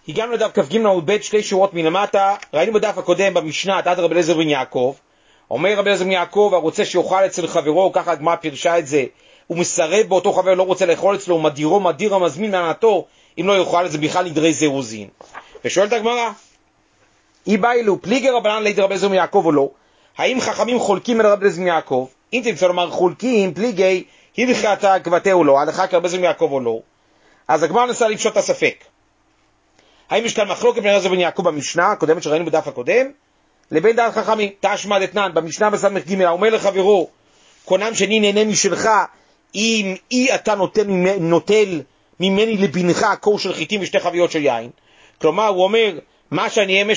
הגענו לדף כ"ג עמוד ב', שתי שורות מלמטה. ראינו בדף הקודם במשנה את רבי אליעזר בן יעקב. אומר רבי אליעזר בן יעקב, הרוצה שיאכל אצל חברו, ככה הגמרא פירשה את זה, הוא מסרב באותו חבר, לא רוצה לאכול אצלו, הוא מדירו מדיר המזמין מענתו, אם לא יאכל את זה בכלל נדרי זירוזין. ושואלת הגמרא, אי בא אלו פליגי רבנן לידי רבי אליעזר בן יעקב או לא? האם חכמים חולקים על רבי אליעזר בן יעקב? אם תמצא לומר חולקים, פליגי, הלכתה כבתהו לא, הלכה כרבי אליעזר בן יעקב או לא? אז הגמרא נסה לפשוט את הספק. האם יש כאן מחלוקת בין רבי אליעזר בן יעקב במשנה הקודמת שראינו בדף הקודם, לבין דעת חכמים? תשמע דתנן, במשנה בסמ"ך ג' אומר לחברו, קונם שני נהנה משלך, אם אתה נוטל ממני לבנך קור של חיטים ושתי חביות של יין. כלומר, הוא אומר, מה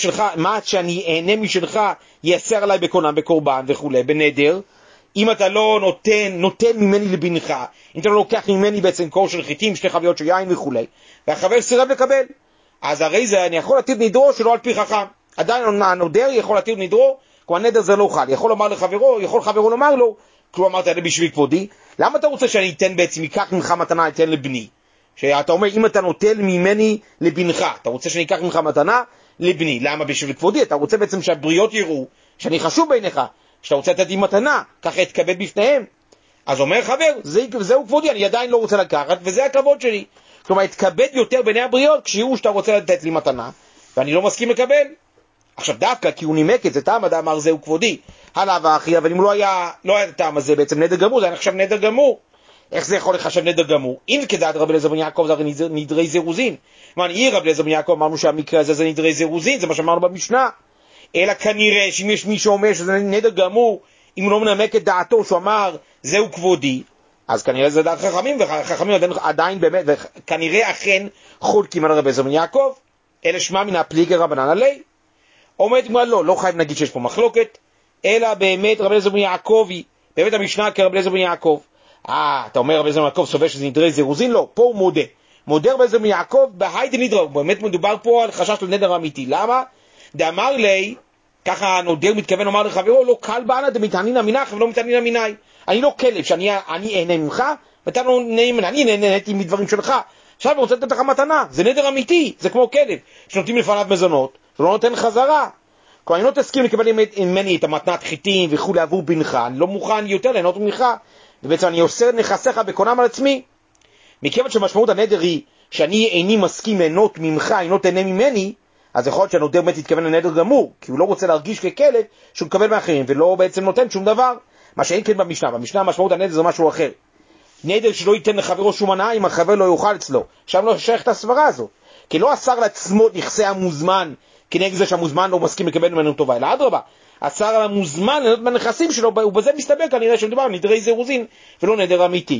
שאני אהנה משלך יאסר עליי בקונם, בקורבן וכו', בנדר. אם אתה לא נותן ממני לבנך, אם אתה לא לוקח ממני בעצם קור של חיטים, שתי חביות של יין וכו', והחבר סירב לקבל, אז הרי זה אני יכול לתת נדרו שלא על פי חכם. עדיין הנודר יכול לתת נדרו, כלומר נדר זה לא חל. יכול לומר לחברו, יכול חברו לומר לו, כלומר אמרת לי בשביל כבודי, למה אתה רוצה שאני אתן בעצם, ייקח ממך מתנה, אתן לבני? שאתה אומר, אם אתה נוטל ממני לבנך, אתה רוצה שאני אקח ממך מתנה לבני. למה בשביל כבודי? אתה רוצה בעצם שהבריות יראו, שאני חשוב בעיניך, שאתה רוצה לתת לי מתנה, ככה אתכבד בפניהם. אז אומר חבר, זהו כבודי, אני עדיין לא רוצה לקחת, וזה הכבוד שלי. כלומר, אתכבד יותר בעיני הבריות, כשיראו שאתה רוצה לתת לי מתנה, ואני לא מסכים לקבל. עכשיו דווקא, כי הוא נימק את זה, טעם אדם אמר זהו כבודי, הלאה ואחי, אבל אם לא היה את הטעם הזה, בעצם נדר גמור, זה נחשב נדר גמור. איך זה יכול לחשב נדר גמור? אם כדעת רבי אליעזר בן יעקב זה הרי נדרי זירוזין. רבי אליעזר בן יעקב אמרנו שהמקרה הזה זה נדרי זירוזין, זה מה שאמרנו במשנה. אלא כנראה שאם יש מי שאומר שזה נדר גמור, אם הוא לא מנמק את דעתו שהוא אמר זהו כבודי, אז כנראה זה דעת חכמים, וחכמים עדיין באמת, וכנראה אכן חולקים על רבי אליעזר בן יעקב, אלא שמע מן הפליגי רבנן עלי. אומרת גמרא לא חייב נגיד שיש פה מחלוקת, אלא באמת רבי אליעזר בן יעקב היא, באמת המשנה כרבי אליעזר בן יעקב. אתה אומר רבי אליעזר בן יעקב סובר שזה נדרי זירוזין? לא, פה הוא מודה רבי אליעזר בן יעקב בהיידי נדרה, באמת מדובר פה על חשש לנדר אמיתי. למה? דאמר לי, ככה הנודר מתכוון לומר לחברו, לא קל בענה דמתענינא מינך ולא מתענינא מיני. אני לא כלב שאני אהנה ממך, ואתה לא נהנה ממני, אני נהניתי מדברים שלך. עכשיו אני רוצה לתת לך מתנה, זה נדר אמיתי, זה כמו כלב, שנותנים לפניו מזונות, ולא נותן חזרה. כלומר, אני לא תסכים לקבל ממני את המתנת חיטים וכו' עבור בנך, אני לא מוכן יותר ליהנות ממך, ובעצם אני אוסר נכסיך בקונם על עצמי. מכיוון שמשמעות הנדר היא שאני איני מסכים ליהנות ממך, אני לא תהנה ממני, אז יכול להיות שהנודר באמת יתכוון לנדר גמור, כי הוא לא רוצה להרגיש ככלב שהוא מקבל מאחרים, ולא בעצם נותן שום דבר. מה שאין כן במשנה משמעות הנדר זה משהו אחר. נדר שלא ייתן לחברו שום הנאה אם החבר לא יאכל אצלו. שם לא שייך את הסברה הזו, כי לא אסר לעצמו נכסי המוזמן, כנגד זה שהמוזמן לא מסכים לקבל ממנו טובה, אלא אדרבה, אסר על המוזמן ליהנות מהנכסים שלו, ובזה מסתבר כנראה שמדובר נדרי זירוזין ולא נדר אמיתי.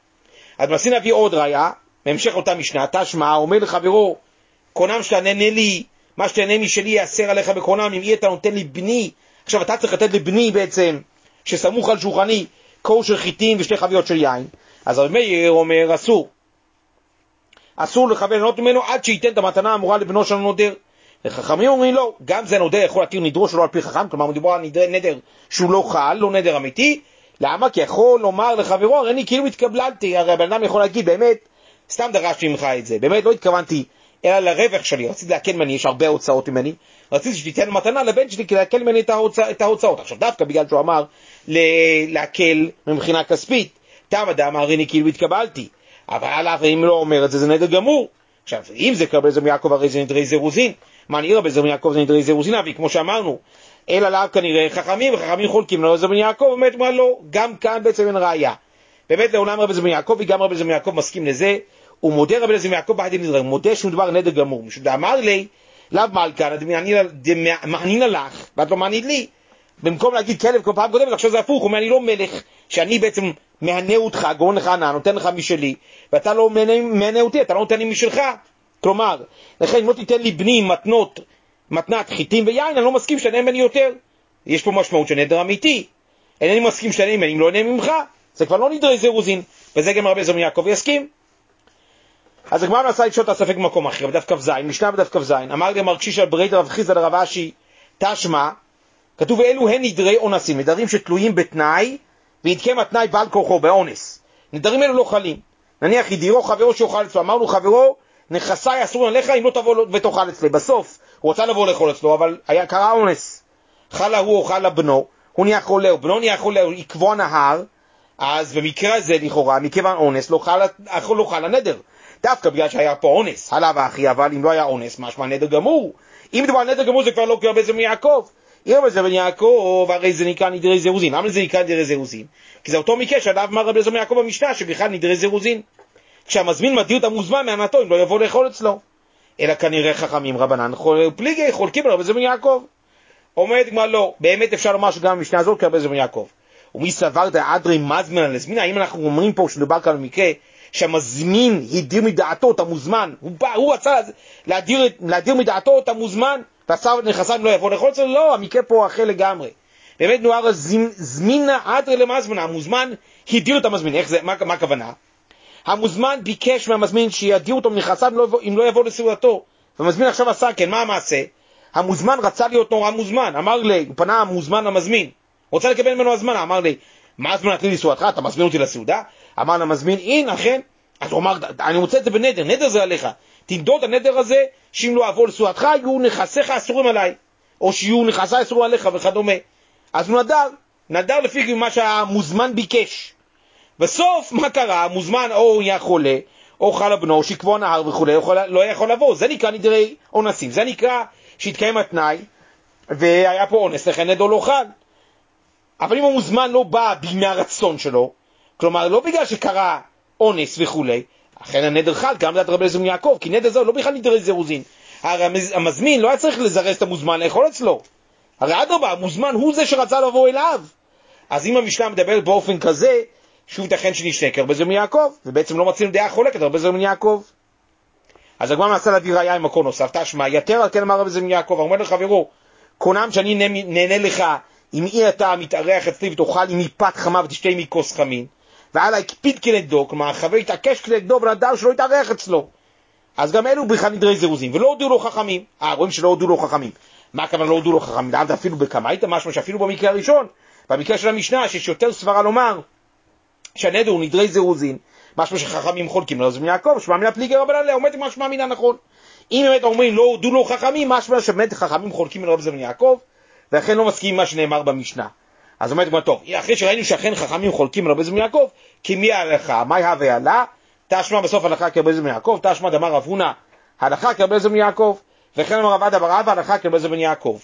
אז מנסים להביא עוד ראיה, בהמשך אותה משנה, תשמע, אומר לחברו, קונם שתענה לי, מה שתענה משלי יאסר עליך בקונם, אם אתה נותן לי בני, עכשיו אתה צריך לתת לבני בעצם, שסמוך על שולחני, קור של חיטים ושתי חביות של יין. אז רבי מאיר אומר, אסור לחבר ליהנות ממנו עד שייתן את המתנה האמורה לבנו של הנודר. וחכמים אומרים לא, גם זה נודר יכול להתיר נדרו שלא על פי חכם, כלומר מדובר על נדר שהוא לא חל, לא נדר אמיתי. למה? כי יכול לומר לחברו, הרי אני כאילו התקבלתי, הרי הבן אדם יכול להגיד, באמת, סתם דרשתי ממך את זה, באמת לא התכוונתי, אלא לרווח שלי, רציתי להקל ממני, יש הרבה הוצאות ממני, רציתי שתיתן מתנה לבן שלי, כי להקל ממני את ההוצאות. עכשיו דווקא בגלל שהוא אמר להקל מבחינה כספית, תם אדם, הרי אני כאילו התקבלתי, אבל עליו אם לא אומר את זה, זה נדר גמור. עכשיו, אם זה קרבי זרם יעקב, הרי זה נדרי זירוזין. מה נראה בזרם יעקב זה נדרי זירוזין, אבי, כמו שאמרנו, אלא עליו כנראה חכמים, וחכמים חולקים לו זרם יעקב, באמת מה לא, גם כאן בעצם אין ראיה. באמת לעולם רבי זרם יעקב, וגם רבי זרם יעקב מסכים לזה, הוא מודה רבי זרם יעקב בהיידי נדרה, הוא מודה שהוא דבר נדר גמור. משום דאמר לי, לאו מלכה, דמענינא לך, ואת לא מענית לי. במקום להגיד כלב כל פעם קודמת, עכשיו זה הפוך, הוא אומר, אני לא מלך, שאני בעצם מהנה אותך, גורן לך ענה, נותן לך משלי, ואתה לא מהנה אותי, אתה לא נותן לי משלך. כלומר, לכן אם לא תיתן לי בני מתנת חיטים ויין, אני לא מסכים שתנהנה ממני יותר. יש פה משמעות של נדר אמיתי. אינני מסכים שתנהנה ממני, אם לא אנהנה ממך, זה כבר לא נדרי זירוזין, וזה גם רבי זרם יעקב יסכים. אז הגמרא מנסה לפשוט את הספק במקום אחר, בדף כ"ז, משנה בדף כ"ז, אמר גם מרקשיש על ברית רב חיסדא לרב אשי, תשמע, כתוב אלו הן נדרי אונסים, נדרים שתלויים בתנאי, והתקיים התנאי בעל כורחו באונס. נדרים אלו לא חלים. נניח ידירו חברו שאוכל אצלו, אמרנו חברו נכסי אסור עליך אם לא תבוא ותאכל אצלי. בסוף הוא רוצה לבוא לאכול אצלו, אבל קרה אונס. חלה הוא או חלה בנו, הוא נהיה חולה, או בנו נהיה חולה, הוא יקבוע נהר, אז במקרה הזה לכאורה, מכיוון אונס, לא חל הנדר. דווקא בגלל שהיה פה אונס, הלאה ואחי, אבל אם לא היה אונס, משמע נדר גמור. אם מדובר על נדר גמור זה כבר לא קרה בזה מיעקב. אם בזה מיעקב, הרי זה נקרא נדרי זירוזין. למה זה נקרא נדרי זירוזין? כי זה אותו מקרה שעליו אמר רבי אליעזר מיעקב במשנה, שבכלל נדרי זירוזין. כשהמזמין מדיר את המוזמן מהמתו, אם לא יבוא לאכול אצלו. אלא כנראה חכמים רבנן, פליגי חולקים על רבי אליעזר מיעקב. אומרת כמו לא, באמת אפשר לומר שגם המשנה הזאת כרבי אליעזר מיעקב. ומי סבר דאדרי מזמן על הזמין? האם אנחנו אומרים פה שדובר כאן במקרה שהמזמין הדיר מדעתו את המוזמן, הוא רצה להדיר מדעתו את המוזמן, נכסיו לא יבוא לאכול אצלו? לא, המקרה פה אחר לגמרי. באמת נוער זמינה אדרי למזמנה, המוזמן הדיר את המזמין. איך זה, מה הכוונה? המוזמן ביקש מהמזמין שידיר אותו מנכסיו אם לא יבוא לסעודתו, והמזמין עכשיו עשה כן, מה המעשה? המוזמן רצה להיות נורא מוזמן, אמר לי, הוא פנה המוזמן למזמין, רוצה לקבל ממנו הזמנה, אמר לי, מה הזמנה תני לי סעודתך, אתה מזמין אותי לסעודה? אמר למזמין, הנה, אכן. אז הוא אמר, אני רוצה את זה בנדר, נדר זה עליך, תמדוד הנדר הזה, שאם לא אבוא לסעודתך, יהיו נכסיך אסורים עליי, או שיהיו נכסיי אסורים עליך וכדומה. אז הוא נדר לפי מה שהמוזמן ביקש. בסוף, מה קרה? המוזמן או יהיה חולה, או חלה בנו, שיקבוע נהר וכו', לא יכול לבוא. זה נקרא נדרי אונסים, זה נקרא שהתקיים התנאי, והיה פה אונס, לכן נדר לא חל. אבל אם המוזמן לא בא מהרצון שלו, כלומר לא בגלל שקרה אונס וכו', אכן הנדר חל, גם לדעת רבי אליעזר מיעקב, כי נדר זה לא בכלל נדרי זירוזין. הרי המזמין לא היה צריך לזרז את המוזמן לאכול אצלו. הרי אדרבה, המוזמן הוא זה שרצה לבוא אליו. אז אם המשנה מדברת באופן כזה, שוב ייתכן שנשנה כרבי אליעזר מיעקב, ובעצם לא מצינו דעה חולקת רבי אליעזר מיעקב. אז הגמרא מנסה להביא ראיה עם מקור נוסף, תשמע, יתר על כן אמר רבי אליעזר מיעקב, אומר לחברו, קונם שאני נהנה לך, אם אתה מתארח אצלי ותאכל עם מפת חמה ותשתה מכוס חמין, ועלה הקפיד כנגדו, כלומר החבר התעקש כנגדו ונדר שלא יתארח אצלו. אז גם אלו בכלל נדרי זירוזין, ולא הודיעו לו חכמים. רואים שלא הודיעו לו חכמים. מה הכוונה לא הודיעו לו חכמים? דעת אפילו בקמאית, משמע שאפילו במקרה הראשון, במקרה של המשנה, שיש יותר סברה לומר, שהנדר הוא נדרי זירוזין, משמע שחכמים חולקים לרבי אליעזר מיעקב, שמע מינה פליגי רבנן, עומד עם משמע מינה נכון. אם באמת אומרים לא הודיעו לו חכמים, משמע שבאמת חכמים חולקים לרבי אליעזר מיעקב, ולכן לא מסכים מה שנאמר במשנה. אז אומרת, טוב, אחרי שראינו שאכן חכמים חולקים לרבי אליעזר מיעקב, כי מי ההלכה? מה הווה עלה? תשמע בסוף הלכה כרבי אליעזר מיעקב, תשמע דאמר רב הונא הלכה כרבי אליעזר מיעקב, וכן אמר רב עדה בר אבא הלכה כרבי אליעזר מיעקב.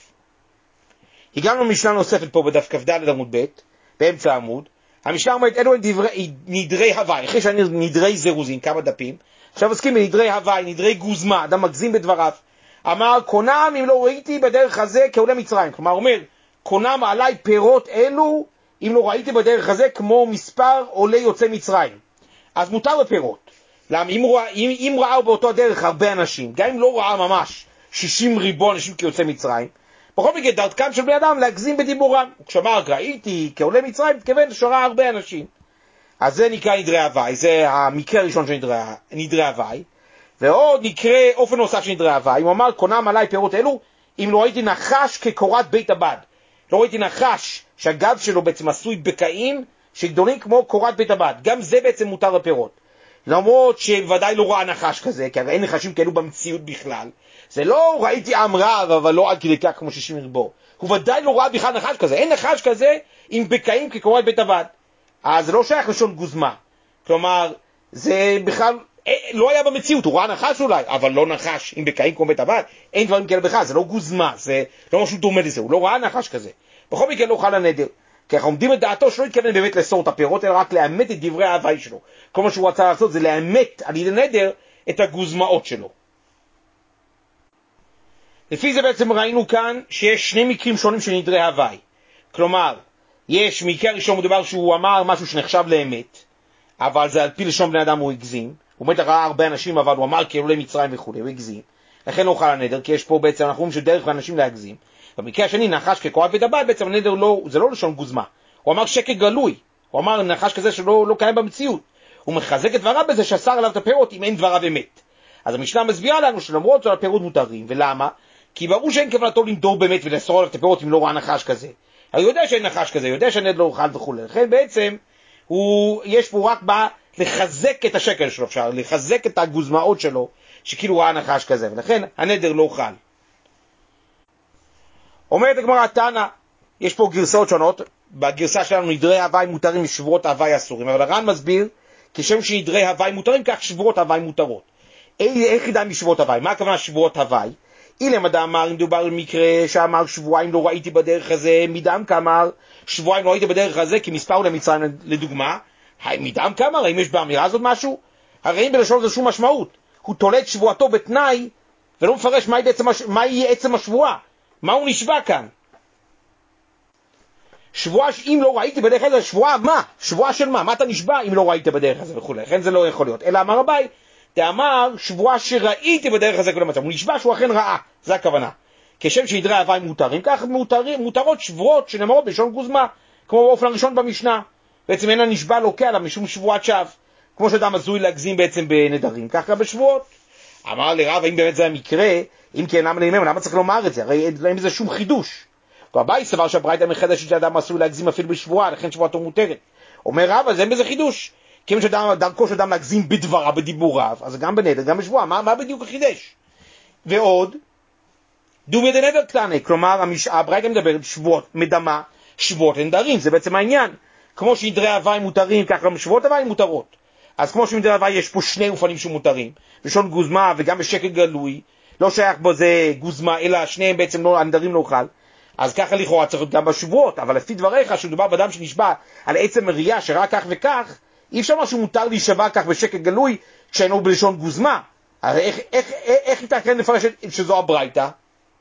הגענו למשנה נוספת פה בדף כ"ד עמוד ב', באמצע העמוד. המשנה אומרת, אלו נדרי הוואי, אחרי שאני נדרי זירוזין, כמה דפים, עכשיו עוסקים בנדרי הוואי, נדרי גוזמה, אדם מגזים בדבריו. אמר, קונם אם לא ראיתי בדרך הזה כעולה מצרים. כלומר, אומר, קונם עליי פירות אלו, אם לא ראיתי בדרך הזה כמו מספר עולה יוצא מצרים. אז מותר בפירות. למה? אם ראה באותו הדרך הרבה אנשים, גם אם לא ראה ממש 60 ריבו אנשים כיוצא מצרים, בכל מקרה דרכם של בני אדם להגזים בדיבורם. כשאמר ראיתי כעולה מצרים, מתכוון שראה הרבה אנשים. אז זה נקרא נדרי הוואי, זה המקרה הראשון של נדרי הוואי. ועוד נקרא אופן נוסף של נדרי הוואי, הוא אמר קונם עליי פירות אלו, אם לא ראיתי נחש כקורת בית הבד. לא ראיתי נחש שהגב שלו בעצם עשוי בקעים שגדולים כמו קורת בית הבד. גם זה בעצם מותר בפירות. למרות שוודאי לא ראה נחש כזה, כי הרי אין נחשים כאלו במציאות בכלל. זה לא ראיתי עם רב, אבל לא עד כדי כך כמו 60 ריבו. הוא ודאי לא ראה בכלל נחש כזה. אין נחש כזה עם בקעים כקורת בית הבד. אז זה לא שייך לשון גוזמה. כלומר, זה בכלל לא היה במציאות. הוא ראה נחש אולי, אבל לא נחש עם בקעים כמו בית הבד. אין דברים כאלה בכלל, זה לא גוזמה, זה לא משהו דומה לזה. הוא לא ראה נחש כזה. בכל מקרה לא חל הנדר. כי אנחנו עומדים את דעתו שלא התכוון באמת לאסור את הפירות, אלא רק לאמת את דברי ההוואי שלו. כל מה שהוא רצה לעשות זה לאמת על ידי נדר את הגוזמאות שלו. לפי זה בעצם ראינו כאן שיש שני מקרים שונים של נדרי הוואי. כלומר, יש מקרה ראשון מדובר שהוא אמר משהו שנחשב לאמת, אבל זה על פי לשון בני אדם הוא הגזים. הוא באמת ראה הרבה אנשים, אבל הוא אמר כעולי מצרים וכו', הוא הגזים. לכן לא חל הנדר, כי יש פה בעצם, אנחנו רואים שדרך לאנשים להגזים. במקרה השני, נחש כקורת בית הבד, בעצם הנדר לא, זה לא לשון גוזמה. הוא אמר שקר גלוי. הוא אמר נחש כזה שלא קיים במציאות. הוא מחזק את דבריו בזה שאסר עליו את הפירות אם אין דבריו אמת. אז המשנה מסבירה לנו שלמרות זאת הפירות מותרים. ולמה? כי ברור שאין כוונתו למדור באמת ולאסור עליו את הפירות אם לא ראה נחש כזה. הוא יודע שאין נחש כזה, יודע שהנדר לא אוכל וכו'. לכן בעצם יש פה רק לחזק את השקר שלו, אפשר לחזק את הגוזמאות שלו, שכאילו ראה נחש כזה, ולכן הנדר לא חל. אומרת הגמרא תנא, יש פה גרסאות שונות, בגרסה שלנו נדרי הווי מותרים ושבועות הווי אסורים, אבל הר"ן מסביר, כשם שנדרי הווי מותרים, כך שבועות הווי מותרות. איך ידע משבועות הווי? מה הכוונה שבועות הווי? אילם אדם אמר, אם דובר במקרה שאמר שבועיים לא ראיתי בדרך הזה, מדם כאמר שבועיים לא ראיתי בדרך הזה, כי מספר למצרים לדוגמה, מדם כאמר, האם יש באמירה הזאת משהו? הרי אם בלשון זה שום משמעות, הוא תולד שבועתו בתנאי, ולא מפרש מה יהיה עצם השבועה, מה הוא נשבע כאן? שבועה אם לא ראיתי בדרך הזה, שבועה מה? שבועה של מה? מה אתה נשבע אם לא ראית בדרך הזה וכו'. לכן זה לא יכול להיות. אלא אמר רבי, תאמר שבועה שראיתי בדרך הזה כל המצב. הוא נשבע שהוא אכן ראה, זה הכוונה. כשם שידרי הווי מותרים, כך מותרות שבועות שנאמרות בלשון גוזמה, כמו באופן הראשון במשנה. בעצם אין הנשבע לוקה עליו משום שבועת שווא. כמו שאדם עזוי להגזים בעצם בנדרים, כך גם בשבועות. אמר לרב, האם באמת זה המקרה? אם כן, למה צריך לומר את זה? הרי אין זה שום חידוש. והבאי סבר שהברייתא מחדשת שאדם עשוי להגזים אפילו בשבועה, לכן שבועתו מותרת. אומר רב, אז אין בזה חידוש. כי אם דרכו שאדם להגזים בדברה, בדיבוריו, אז גם בנדר, גם בשבועה, מה בדיוק החידש? ועוד, דומיה דנדר קטנה, כלומר, הברייתא מדברת שבועות מדמה, שבועות לנדרים, זה בעצם העניין. כמו שנדרי הווי מותרים, כך גם שבועות הווי מותרות. אז כמו שנדרי הווי יש פה שני אופנים שמותרים, לשון גוזמה וגם בשקט גלוי, לא שייך בו זה גוזמה, אלא שניהם בעצם הנדרים לא חל. אז ככה לכאורה צריך להיות גם בשבועות, אבל לפי דבריך, שמדובר באדם שנשבע על עצם ראייה שראה כך וכך, אי אפשר משהו מותר להישבע כך בשקט גלוי, כשאינו בלשון גוזמה. הרי איך ייתכן לפרש שזו הברייתא?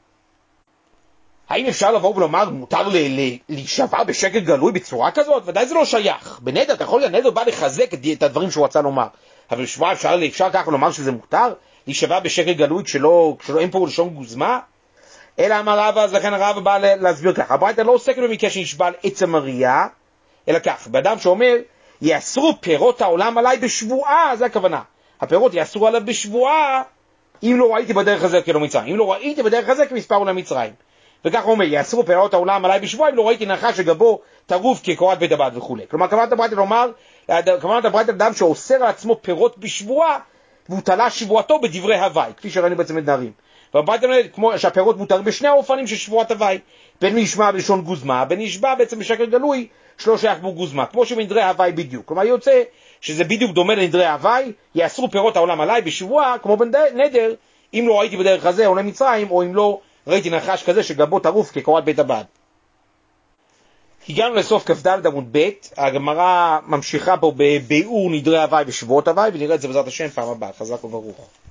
האם אפשר לבוא ולומר, מותר להישבע בשקט גלוי בצורה כזאת? ודאי זה לא שייך. בנדר, אתה יכול הנדר בא לחזק את הדברים שהוא רצה לומר. אבל בשבועה אפשר ככה לומר שזה מותר? להישבע בשקט גלוי כשלא אין פה לשון גוזמה? אלא אמר רבא, אז לכן הרבא בא להסביר כך. הברייתא לא עוסקת במקרה שנשבע על עצם הראייה, אלא כך, באדם שאומר, יאסרו פירות העולם עליי בשבועה, זה הכוונה. הפירות יאסרו עליו בשבועה, אם לא ראיתי בדרך הזה כלא מצרים. אם לא ראיתי בדרך הזה כמספר למצרים. וכך הוא אומר, יאסרו פירות העולם עליי בשבועה, אם לא ראיתי נחש שגבו טרוף כקורת בית הבד וכו'. כלומר, כוונת הברייתא לומר, כוונת הברייתא אדם שאוסר על עצמו פירות בשבועה, והוא תלה שבועתו בדברי הווי, כפי שראינו בעצם בנדרים. והברייתא אומרת, כמו שהפירות מותר בשני האופנים של שבועת הווי, בין נשבע בלשון גוזמה, בין נשבע בעצם בשקט גלוי, שלא שייך בו גוזמה, כמו שבנדרי הווי בדיוק. כלומר, יוצא שזה בדיוק דומה לנדרי הווי, יאסרו פירות העולם עליי בשבועה, כמו בנדר, אם לא ראיתי בדרך הזה או למצרים, או אם לא ראיתי נחש כזה שגבו טרוף כקורת בית הבד. הגענו לסוף כ"ד עמוד ב', הגמרא ממשיכה פה בביאור נדרי הווי בשבועות הווי, ונראה את זה בעזרת השם פעם הבאה. חזק וברוך.